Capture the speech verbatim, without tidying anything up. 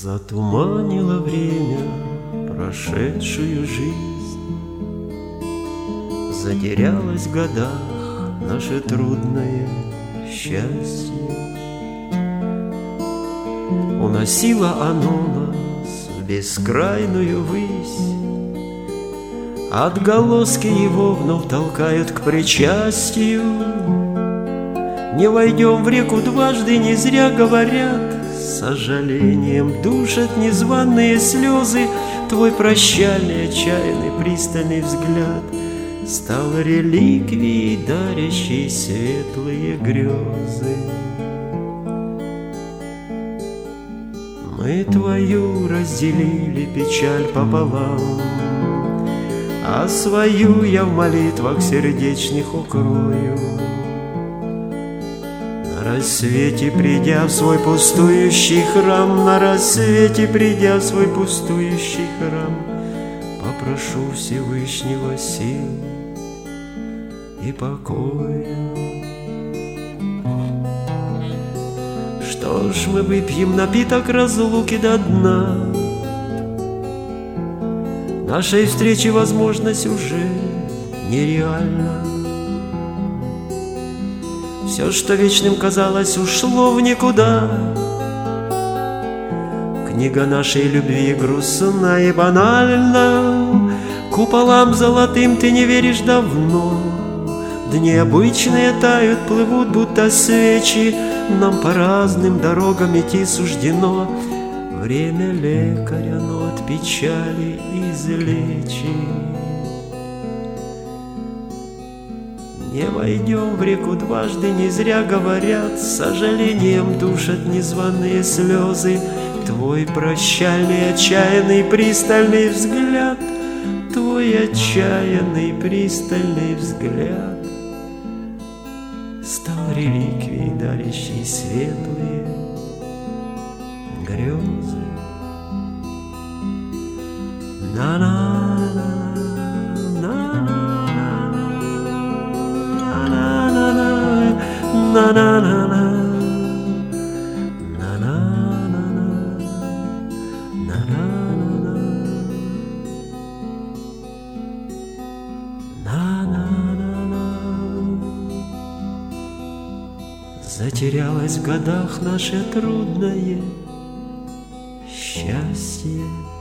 Затуманило время прошедшую жизнь, затерялось в годах наше трудное счастье. Уносило оно нас в бескрайную высь, отголоски его вновь толкают к причастию. Не войдем в реку дважды, не зря говорят, с сожалением душат незваные слезы. Твой прощальный, отчаянный, пристальный взгляд стал реликвией, дарящей светлые грезы. Мы твою разделили печаль пополам, а свою я в молитвах сердечных укрою. На рассвете, придя в свой пустующий храм, на рассвете, придя в свой пустующий храм, попрошу Всевышнего сил и покоя. Что ж, мы выпьем напиток разлуки до дна. Нашей встречи возможность уже нереальна. Все, что вечным казалось, ушло в никуда. Книга нашей любви грустна и банальна. Куполам золотым ты не веришь давно. Дни обычные тают, плывут, будто свечи. Нам по разным дорогам идти суждено. Время лекаря, но от печали излечит. Не войдем в реку дважды, не зря говорят, с сожалением душат незваные слезы. Твой прощальный, отчаянный, пристальный взгляд, твой отчаянный, пристальный взгляд стал реликвией, дарящей светлые грезы. На-на-на, на-на-на, затерялось в годах наше трудное счастье.